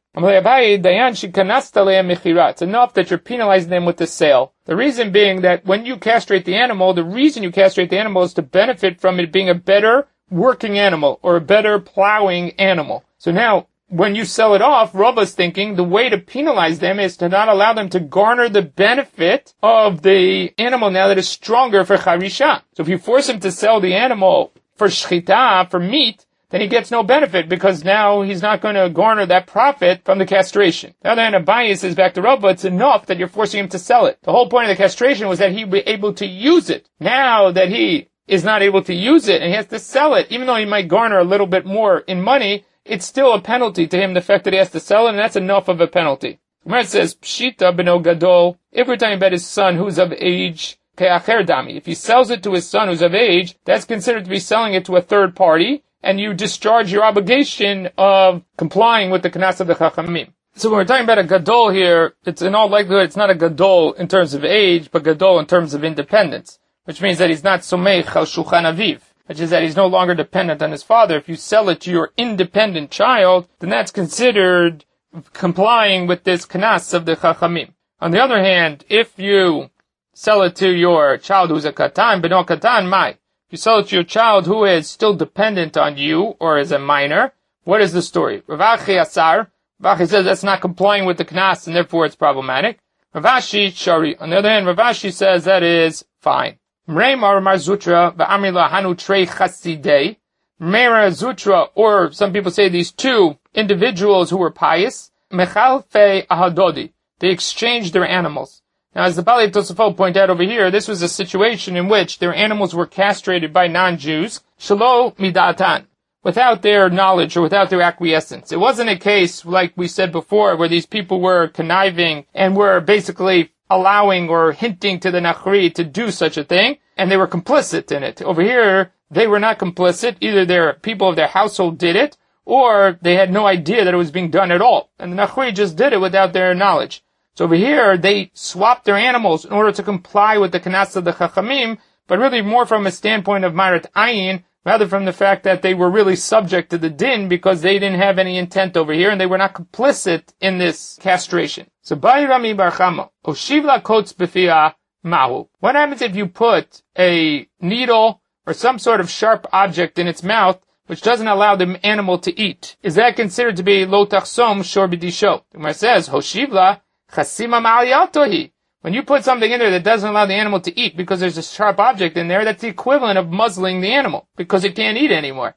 It's enough that you're penalizing them with the sale. The reason being that when you castrate the animal, the reason you castrate the animal is to benefit from it being a better working animal or a better plowing animal. So now, when you sell it off, Rava's thinking the way to penalize them is to not allow them to garner the benefit of the animal now that is stronger for charisha. So if you force him to sell the animal for shchita, for meat, then he gets no benefit because now he's not going to garner that profit from the castration. The other hand, Abaye says back to Rava, it's enough that you're forcing him to sell it. The whole point of the castration was that he'd be able to use it. Now that he is not able to use it and he has to sell it, even though he might garner a little bit more in money, it's still a penalty to him, the fact that he has to sell it, and that's enough of a penalty. Gemara says, Pshita beno gadol, if we're talking about his son who's of age, ke'acher dami. If he sells it to his son who's of age, that's considered to be selling it to a third party, and you discharge your obligation of complying with the Knas of the Chachamim. So when we're talking about a gadol here, it's in all likelihood, it's not a gadol in terms of age, but gadol in terms of independence, which means that he's not someich al shulchan aviv, which is that he's no longer dependent on his father. If you sell it to your independent child, then that's considered complying with this Knas of the Chachamim. On the other hand, if you sell it to your child who's a katan, beno katan, mai. You sell it to your child who is still dependent on you, or is a minor, what is the story? Rav Achi Asar, Rav Achi says that's not complying with the Knas, and therefore it's problematic. Rav Ashi Shari. On the other hand, Rav Ashi says that is fine. Mrei Mar Zutra, Va'amila Hanu Trei Chasidei. Mera Zutra, or some people say these two individuals who were pious, Mechalfe Ahadodi. They exchanged their animals. Now, as the Bali Tosafot point out over here, this was a situation in which their animals were castrated by non-Jews, shelo midatan, without their knowledge or without their acquiescence. It wasn't a case, like we said before, where these people were conniving and were basically allowing or hinting to the Nachri to do such a thing, and they were complicit in it. Over here, they were not complicit. Either their people of their household did it, or they had no idea that it was being done at all. And the Nachri just did it without their knowledge. So over here, they swapped their animals in order to comply with the Knas of the Chachamim, but really more from a standpoint of Marat Ayin, rather from the fact that they were really subject to the din because they didn't have any intent over here and they were not complicit in this castration. So Bai Rami Bar Chama, Oshivla Kotz Befia Mahu. What happens if you put a needle or some sort of sharp object in its mouth which doesn't allow the animal to eat? Is that considered to be Lo Tachsom Shor B'Disho? The Gemara says, Hoshivla Chasima Ma'aliyatohi. When you put something in there that doesn't allow the animal to eat because there's a sharp object in there, that's the equivalent of muzzling the animal because it can't eat anymore.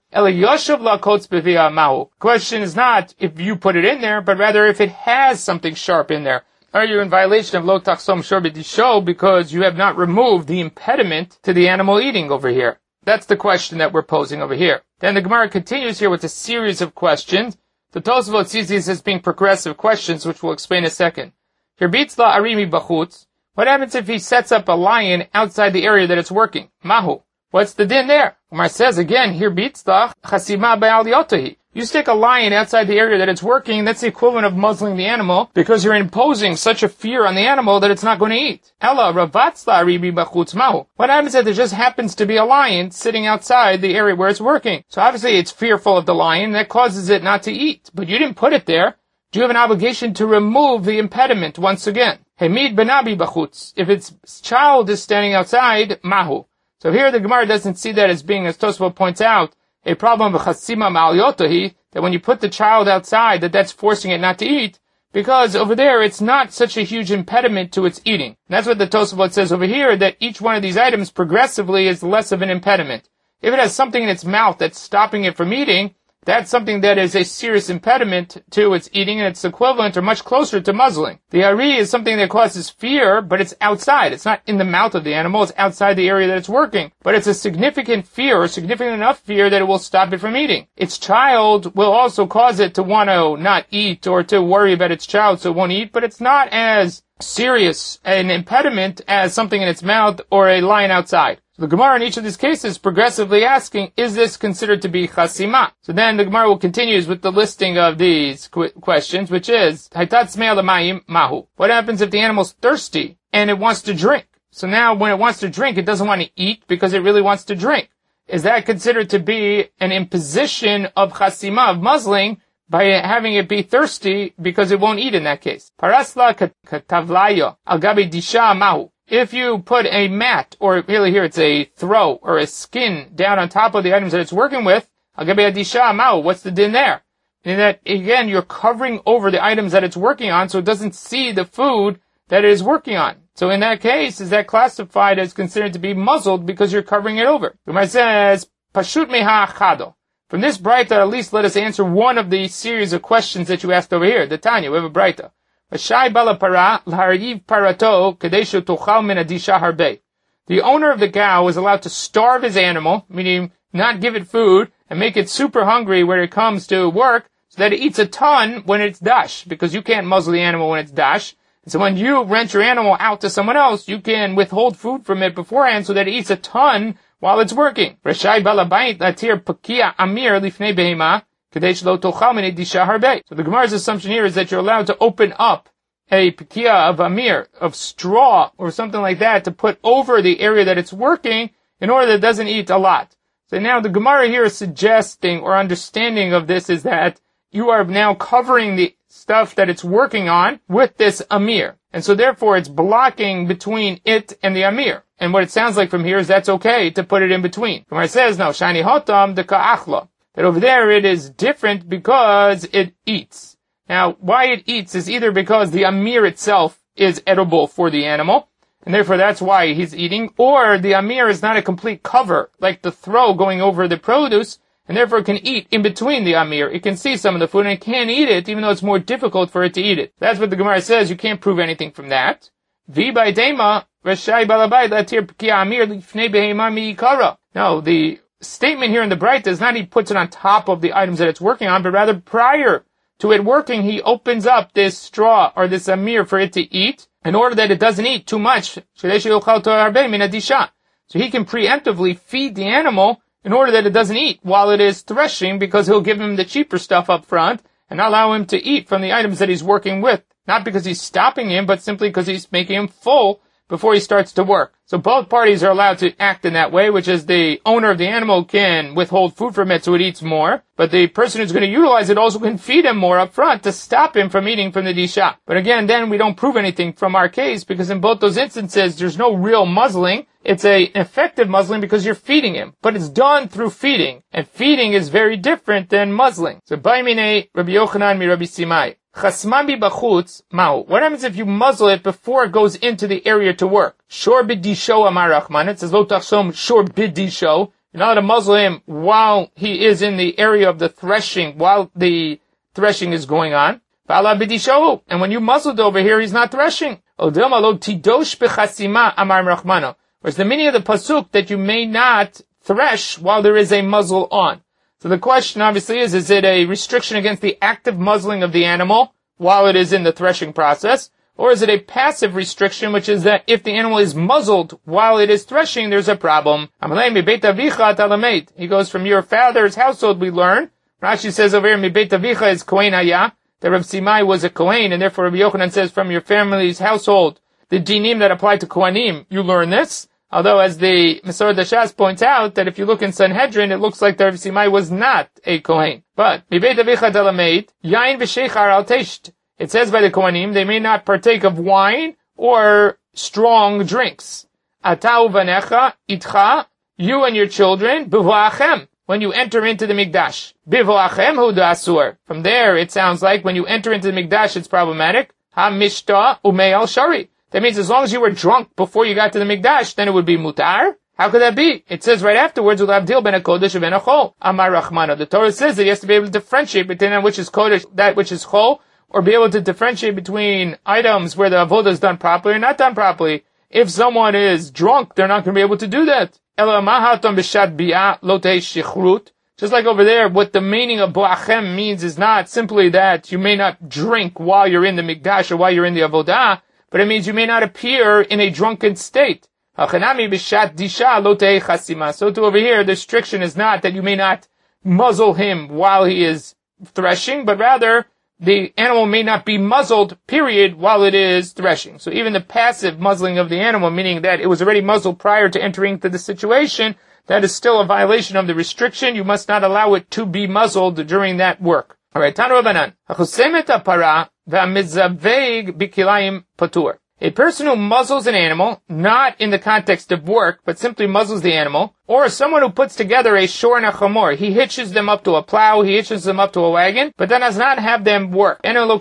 The question is not if you put it in there, but rather if it has something sharp in there. Are you in violation of Lo Tachsom Shor B'Disho because you have not removed the impediment to the animal eating over here? That's the question that we're posing over here. Then the Gemara continues here with a series of questions. The Tosafot sees these as being progressive questions, which we'll explain in a second. Hirbitzla arimi bachutz. What happens if he sets up a lion outside the area that it's working? Mahu. What's the din there? Umar says again, Hirbitzla chasima be'al yotahi. You stick a lion outside the area that it's working, that's the equivalent of muzzling the animal because you're imposing such a fear on the animal that it's not going to eat. Ella ravatzla arimi bachutz mahu. What happens if there just happens to be a lion sitting outside the area where it's working? So obviously it's fearful of the lion, that causes it not to eat. But you didn't put it there. Do you have an obligation to remove the impediment once again? Hemid benabi bachutz. If its child is standing outside, mahu. So here the Gemara doesn't see that as being, as Tosafot points out, a problem of chasima ma'al yotahi, that when you put the child outside, that that's forcing it not to eat, because over there it's not such a huge impediment to its eating. And that's what the Tosafot says over here, that each one of these items progressively is less of an impediment. If it has something in its mouth that's stopping it from eating, that's something that is a serious impediment to its eating, and it's equivalent or much closer to muzzling. The ari is something that causes fear, but it's outside. It's not in the mouth of the animal, it's outside the area that it's working. But it's a significant fear, or significant enough fear that it will stop it from eating. Its child will also cause it to want to not eat, or to worry about its child so it won't eat, but it's not as serious an impediment as something in its mouth or a lion outside. So the Gemara in each of these cases progressively asking, is this considered to be chasima? So then the Gemara will continue with the listing of these qu- questions, which is, Haitat tzmei l'mayim mahu. What happens if the animal's thirsty and it wants to drink? So now when it wants to drink, it doesn't want to eat because it really wants to drink. Is that considered to be an imposition of chasima, of muzzling, by having it be thirsty because it won't eat in that case? Parasla katavlayo al gabi disha mahu. If you put a mat, or really here it's a throw, or a skin down on top of the items that it's working with, al gabi disha mahu, what's the din there? In that, again, you're covering over the items that it's working on so it doesn't see the food that it is working on. So in that case, is that classified as considered to be muzzled because you're covering it over? The Gemara says, Pashut meha achado. From this Braita, at least let us answer one of the series of questions that you asked over here. The Tanya, we have a Braita. The owner of the cow is allowed to starve his animal, meaning not give it food, and make it super hungry when it comes to work, so that it eats a ton when it's dash, because you can't muzzle the animal when it's dash. And so when you rent your animal out to someone else, you can withhold food from it beforehand so that it eats a ton while it's working. So the Gemara's assumption here is that you're allowed to open up a pekia of amir, of straw, or something like that, to put over the area that it's working in order that it doesn't eat a lot. So now the Gemara here is suggesting, or understanding of this, is that you are now covering the stuff that it's working on with this amir. And so therefore it's blocking between it and the amir. And what it sounds like from here is that's okay to put it in between. Gemara says, no, shani hotam de ka'achla. That over there it is different because it eats. Now, why it eats is either because the amir itself is edible for the animal, and therefore that's why he's eating, or the amir is not a complete cover, like the throw going over the produce, and therefore it can eat in between the amir. It can see some of the food, and it can't eat it, even though it's more difficult for it to eat it. That's what the Gemara says. You can't prove anything from that. No, the statement here in the Braita is not he puts it on top of the items that it's working on, but rather prior to it working, he opens up this straw or this amir for it to eat in order that it doesn't eat too much. So he can preemptively feed the animal in order that it doesn't eat while it is threshing, because he'll give him the cheaper stuff up front and not allow him to eat from the items that he's working with. Not because he's stopping him, but simply because he's making him full before he starts to work. So both parties are allowed to act in that way, which is the owner of the animal can withhold food from it so it eats more, but the person who's going to utilize it also can feed him more up front to stop him from eating from the disha. But again, then we don't prove anything from our case, because in both those instances, there's no real muzzling. It's a effective muzzling because you're feeding him, but it's done through feeding, and feeding is very different than muzzling. So, Baimine Rabbi Yochanan mi Rabbi Simai. Chasman b'chutz ma'u. What happens if you muzzle it before it goes into the area to work? Shor b'disho amar Rachman. It says lo tachsom shor b'disho. You're not allowed to muzzle him while he is in the area of the threshing, while the threshing is going on. V'ala b'disho. And when you muzzled over here, he's not threshing. Odilma lo tidosh b'chasima amar Rachmano. Whereas the meaning of the pasuk that you may not thresh while there is a muzzle on. So the question obviously is, is it a restriction against the active muzzling of the animal while it is in the threshing process? Or is it a passive restriction, which is that if the animal is muzzled while it is threshing, there's a problem? He goes, from your father's household we learn. Rashi says over here, Mibeit Avicha is Kohen Haya, that Rav Simai was a Kohen, and therefore Rabbi Yochanan says from your family's household, the dinim that apply to Kohanim, you learn this. Although, as the Mesorah Dashas points out, that if you look in Sanhedrin, it looks like the Rav Simai was not a Kohen. But, Mibeit Avicha Talameid, Yain v'sheichar al tesht. It says by the Kohanim, they may not partake of wine or strong drinks. Atau v'necha, itcha, you and your children, b'vo'achem, when you enter into the Mikdash. B'vo'achem hu da'asur. From there, it sounds like when you enter into the Mikdash, it's problematic. Ha-mishta umei al-shari. That means as long as you were drunk before you got to the Mikdash, then it would be mutar. How could that be? It says right afterwards, Ulavdil ben HaKodesh ben HaChol. Amar Rachmana. The Torah says that he has to be able to differentiate between that which is Kodesh, that which is Chol, or be able to differentiate between items where the avodah is done properly or not done properly. If someone is drunk, they're not going to be able to do that. Just like over there, what the meaning of Boachem means is not simply that you may not drink while you're in the Mikdash or while you're in the Avodah, but it means you may not appear in a drunken state. So to over here, the restriction is not that you may not muzzle him while he is threshing, but rather the animal may not be muzzled, period, while it is threshing. So even the passive muzzling of the animal, meaning that it was already muzzled prior to entering into the situation, that is still a violation of the restriction. You must not allow it to be muzzled during that work. Alright, Tanu Rabbanan. A person who muzzles an animal, not in the context of work, but simply muzzles the animal, or someone who puts together a shor and a chamor, he hitches them up to a plow, he hitches them up to a wagon, but then does not have them work.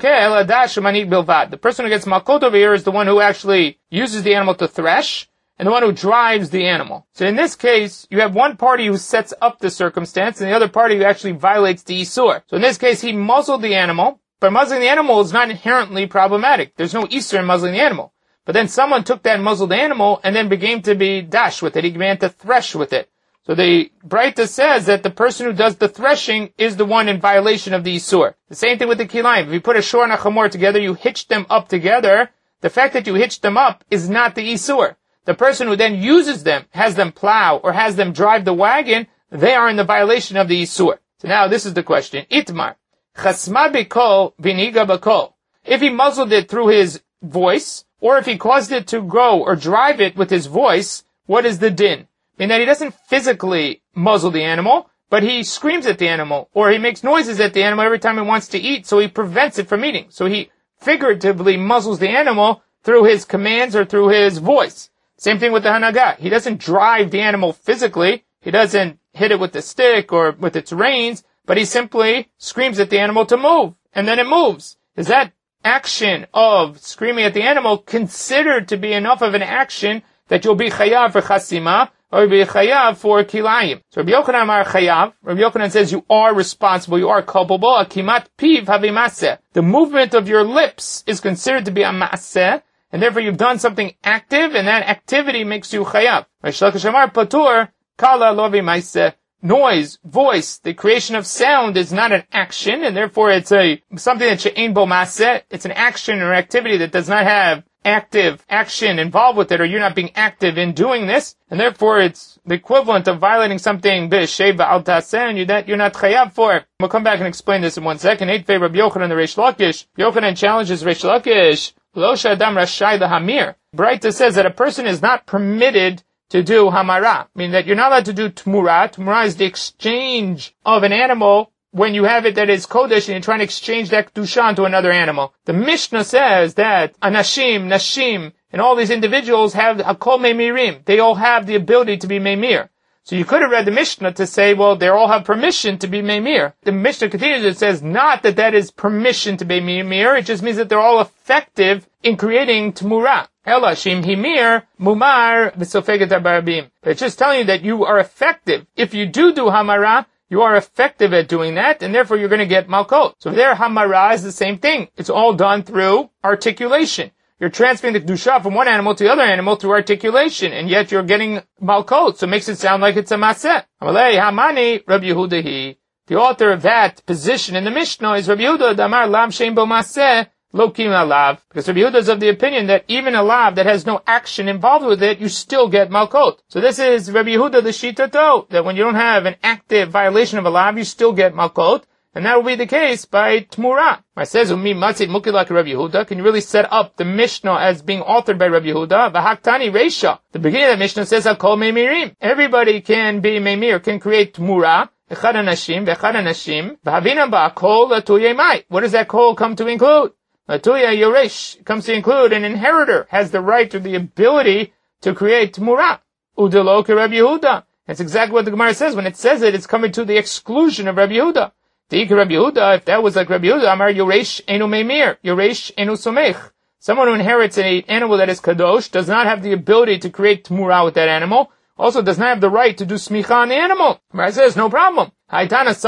The person who gets malkot over here is the one who actually uses the animal to thresh, and the one who drives the animal. So in this case, you have one party who sets up the circumstance, and the other party who actually violates the isur. So in this case, he muzzled the animal, but muzzling the animal is not inherently problematic. There's no isur in muzzling the animal. But then someone took that muzzled animal and then began to be dash with it. He began to thresh with it. So the Braita says that the person who does the threshing is the one in violation of the isur. The same thing with the kilayim. If you put a shor and a chamor together, you hitch them up together. The fact that you hitch them up is not the isur. The person who then uses them, has them plow, or has them drive the wagon, they are in the violation of the Yisur. So now this is the question. Itmar. Chasma b'kol v'niga b'kol. If he muzzled it through his voice, or if he caused it to grow or drive it with his voice, what is the din? I mean that he doesn't physically muzzle the animal, but he screams at the animal, or he makes noises at the animal every time it wants to eat, so he prevents it from eating. So he figuratively muzzles the animal through his commands or through his voice. Same thing with the Hanaga. He doesn't drive the animal physically. He doesn't hit it with the stick or with its reins, but he simply screams at the animal to move, and then it moves. Is that action of screaming at the animal considered to be enough of an action that you'll be chayav for chasima, or you'll be chayav for kilayim? So Rabbi Yochanan Amar chayav. Rabbi Yochanan says you are responsible, you are culpable. Akimat piv havimaseh. The movement of your lips is considered to be a maseh, and therefore you've done something active, and that activity makes you chayav. Reish Lakish Amar patur kala lo v'maaseh. Noise, voice, the creation of sound is not an action, and therefore it's a something that she'ein bo maaseh. It's an action or activity that does not have active action involved with it, or you're not being active in doing this, and therefore it's the equivalent of violating something b'shei ba'al taseh, and you that you're not chayav for it. We'll come back and explain this in one second. Eight favor Rabbi Yochanan the Reish Lakish. Yochanan challenges Reish Lakish. Lo sh'adam rashai l'hamir. Braita says that a person is not permitted to do hamara, meaning that you're not allowed to do tmura. Tmura is the exchange of an animal when you have it that is kodesh and you're trying to exchange that kedusha onto another animal. The Mishnah says that anashim, nashim, and all these individuals have hakol memirim. They all have the ability to be memir. So you could have read the Mishnah to say, well, they all have permission to be memir. The Mishnah continues, it says not that that is permission to be memir, it just means that they're all effective in creating tmura. Ela shim himir mumar v'sofeget barabim. It's just telling you that you are effective. If you do do hamara, you are effective at doing that, and therefore you're going to get malkot. So there, hamara is the same thing. It's all done through articulation. You're transferring the kedusha from one animal to the other animal through articulation, and yet you're getting malkot, so it makes it sound like it's a maseh. Amalei hamani Rabbi Yehuda. The author of that position in the Mishnah is Rabbi Yehuda damar lam shein bo maseh lo kim alav, because Rabbi Yehuda is of the opinion that even a lav that has no action involved with it, you still get malkot. So this is Rabbi Yehuda the shitato, that when you don't have an active violation of a lav, you still get malkot. And that will be the case by Tmura. It says, Umi matzit mukilak Rabbi Yehuda. Can you really set up the Mishnah as being authored by Rabbi Yehuda? V'haktani reisha. The beginning of the Mishnah says, Hakol memirim. Everybody can be memir, can create Tmura. Echad anashim, v'echad anashim. V'havina ba'akol latuye mai. What does that kol come to include? Latuye yoresh comes to include an inheritor, has the right or the ability to create Tmura. Udelo ke Rabbi Yehuda. That's exactly what the Gemara says. When it says it, it's coming to the exclusion of Rabbi Yehuda. The Rabbi Yehuda, if that was like Rabbi Yehuda, Amar Yoresh Enu Meimir, Yoresh Enu Somech. Someone who inherits an animal that is kadosh does not have the ability to create tmura with that animal. also does not have the right to do smicha on the animal. Where it says, no problem. That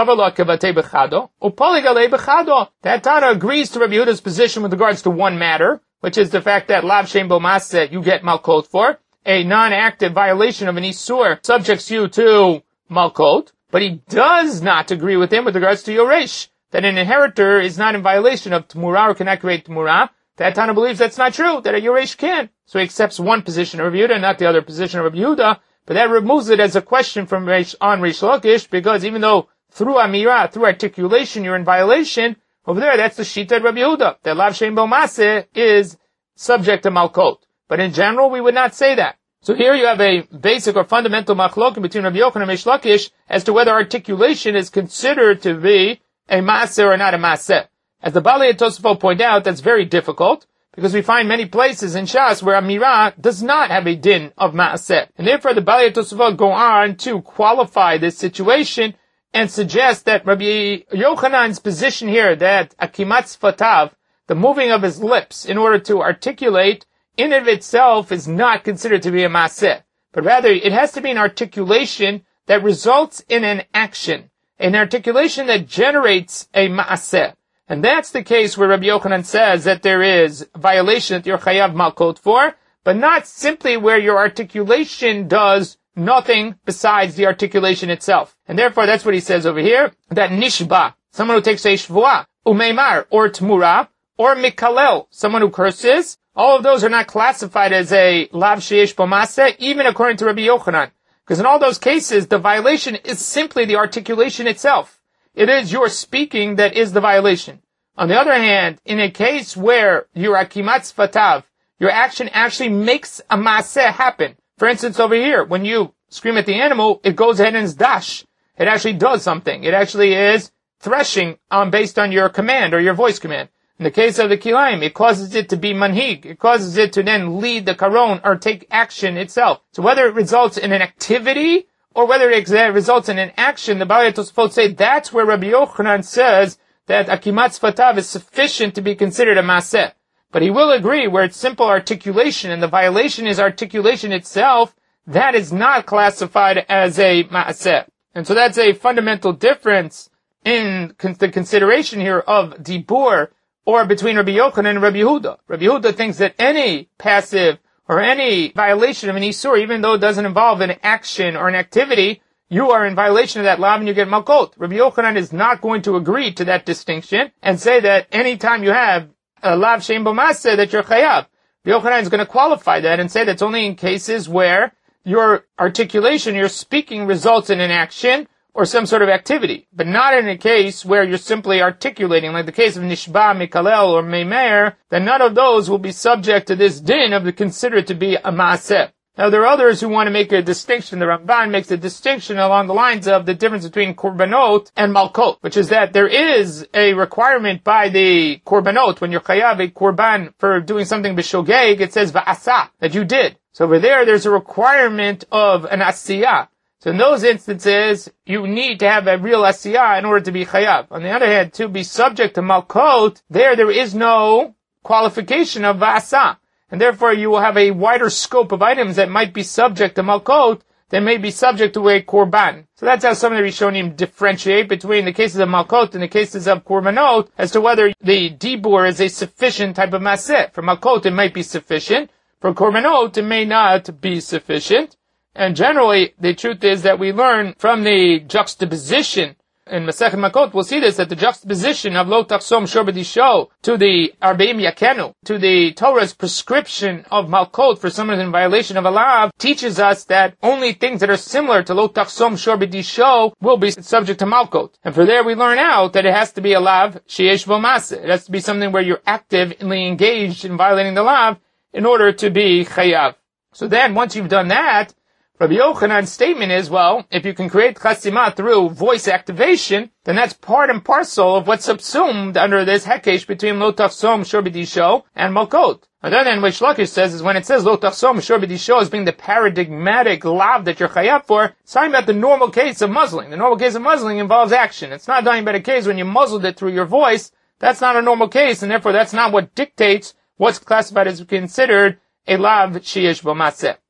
Tana agrees to Rabbi Yehuda's position with regards to one matter, which is the fact that lav shem bo maseh you get malkot for. A non-active violation of an isur subjects you to malkot. But he does not agree with him with regards to yoresh, that an inheritor is not in violation of Tmurah or cannot create Tmurah. That Tana believes that's not true, that a yoresh can. So he accepts one position of Rabbi Yehuda, not the other position of Rabbi Yehuda. But that removes it as a question from Reish, on Reish Lakish, because even though through Amirah, through articulation, you're in violation, over there, that's the Shita of Rabbi Yehuda, that Lav Shem Bo Maseh is subject to Malkot. But in general, we would not say that. So here you have a basic or fundamental machlokim between Rabbi Yochanan and Reish Lakish as to whether articulation is considered to be a Maseh or not a Maseh. As the Balei Tosafot point out, that's very difficult, because we find many places in Shas where Amirah does not have a din of Ma'aseh. And therefore the Balei Tosafot go on to qualify this situation and suggest that Rabbi Yochanan's position here, that Akimatz Fatav, the moving of his lips in order to articulate, in and of itself is not considered to be a Ma'aseh. But rather it has to be an articulation that results in an action, an articulation that generates a Ma'aseh. And that's the case where Rabbi Yochanan says that there is violation that you're chayav malkot for, but not simply where your articulation does nothing besides the articulation itself. And therefore that's what he says over here, that nishba, someone who takes a shvuah, umeimar, or tmura, or mikalel, someone who curses, all of those are not classified as a lav sheyesh bo maseh, even according to Rabbi Yochanan. Because in all those cases, the violation is simply the articulation itself. It is your speaking that is the violation. On the other hand, in a case where your akimatz fatav, your action actually makes a maaseh happen. For instance, over here, when you scream at the animal, it goes ahead and is dash. It actually does something. It actually is threshing um, based on your command or your voice command. In the case of the kilayim, it causes it to be manhig. It causes it to then lead the karon or take action itself. So whether it results in an activity or whether it results in an action, the Balei Tosafot say that's where Rabbi Yochanan says that Akimatz Fatav is sufficient to be considered a Maseh. But he will agree where it's simple articulation and the violation is articulation itself, that is not classified as a Maseh. And so that's a fundamental difference in the consideration here of Dibur, or between Rabbi Yochanan and Rabbi Yehuda. Rabbi Yehuda thinks that any passive or any violation of an isur, even though it doesn't involve an action or an activity, you are in violation of that lav and you get malkot. Rabbi Yochanan is not going to agree to that distinction and say that any time you have a lav shem bo maseh that you're chayav. Rabbi Yochanan is going to qualify that and say that's only in cases where your articulation, your speaking results in an action or some sort of activity, but not in a case where you're simply articulating, like the case of Nishba, Mikalel, or Meimer, then none of those will be subject to this din of the considered to be a Maaseh. Now there are others who want to make a distinction. The Ramban makes a distinction along the lines of the difference between Korbanot and Malkot, which is that there is a requirement by the Korbanot, when you're chayav a Korban for doing something b'shogeg, it says va'asa, that you did. So over there, there's a requirement of an asiyah. So in those instances, you need to have a real asiyah in order to be chayav. On the other hand, to be subject to malkot, there, there is no qualification of va'asa. And therefore, you will have a wider scope of items that might be subject to malkot that may be subject to a korban. So that's how some of the Rishonim differentiate between the cases of malkot and the cases of korbanot as to whether the dibur is a sufficient type of maseh. For malkot, it might be sufficient. For korbanot, it may not be sufficient. And generally, the truth is that we learn from the juxtaposition in Masechet Makot, we'll see this, that the juxtaposition of Lo Tachsom Shor B'Disho to the Arbeim Yakenu, to the Torah's prescription of Malkot for someone in violation of a lav, teaches us that only things that are similar to Lo Tachsom Shor B'Disho will be subject to Malkot. And for there we learn out that it has to be a lav sheyesh bo maseh. It has to be something where you're actively engaged in violating the lav in order to be chayav. So then, once you've done that, Rabbi Yochanan's statement is, well, if you can create chasima through voice activation, then that's part and parcel of what's subsumed under this hekesh between lo tachsom shor b'disho and malkot. And then what Lakish says is when it says lo tachsom shor b'disho as being the paradigmatic lav that you're chayav for, it's talking about the normal case of muzzling. The normal case of muzzling involves action. It's not talking about a case when you muzzled it through your voice. That's not a normal case, and therefore that's not what dictates what's classified as considered a lav sheyesh bo maseh.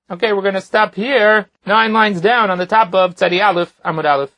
Okay, we're going to stop here, nine lines down on the top of Tzadi Aleph, Amud Aleph.